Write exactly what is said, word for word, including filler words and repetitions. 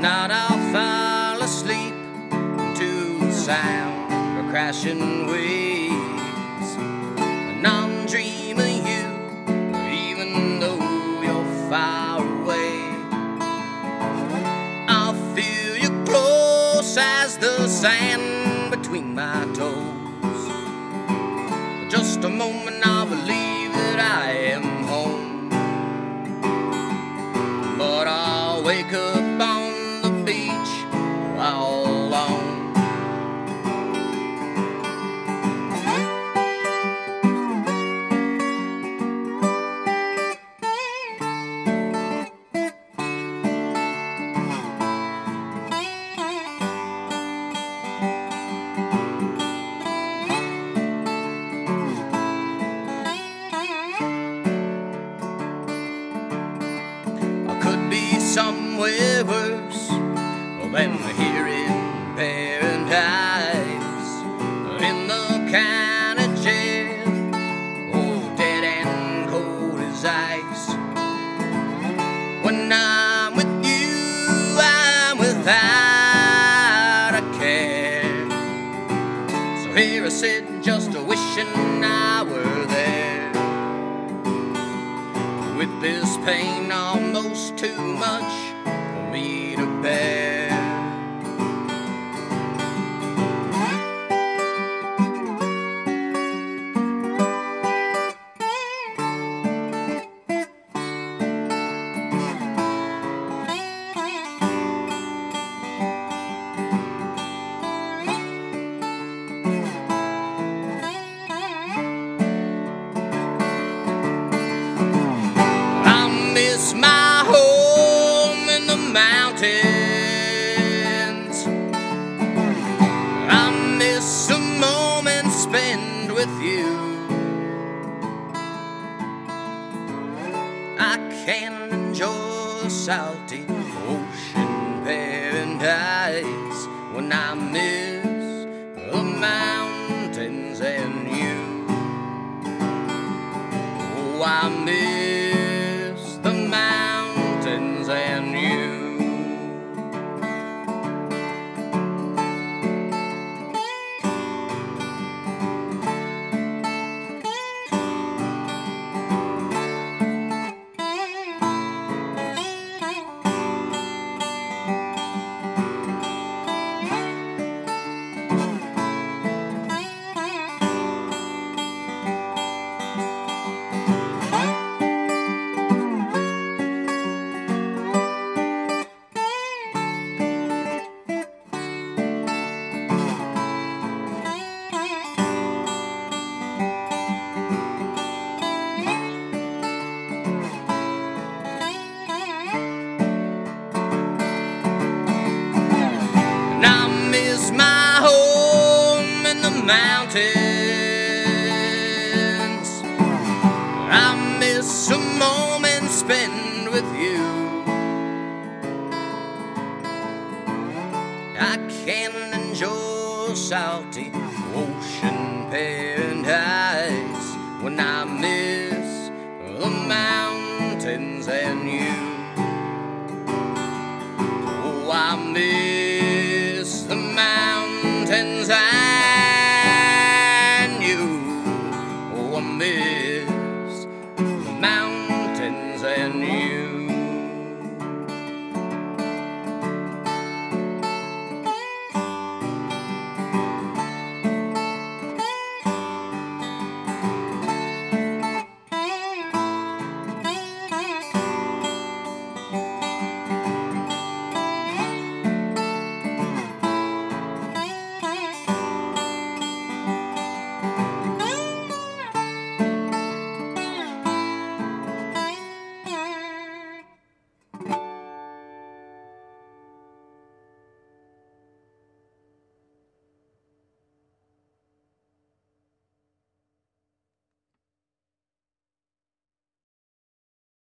night I'll fall asleep to the sound of crashing waves, and I'm dreaming you, even though you're far away. I'll feel you close as the sand between my toes. For just a moment I'll believe that I am home, but I'll wake up on the beach all alone. Somewhere worse than here in paradise, in the county jail, oh, dead and cold as ice. When I'm with you, I'm without a care. So here I sit, just a wishing I were there, with this pain almost too much for me to bear. My home in the mountains, I miss a moment spent with you. I can't enjoy salty ocean paradise when I miss the mountains and you. Oh, I miss the mountains and you. Mountains, I miss a moment spent with you. I can't enjoy salty ocean paradise when I'm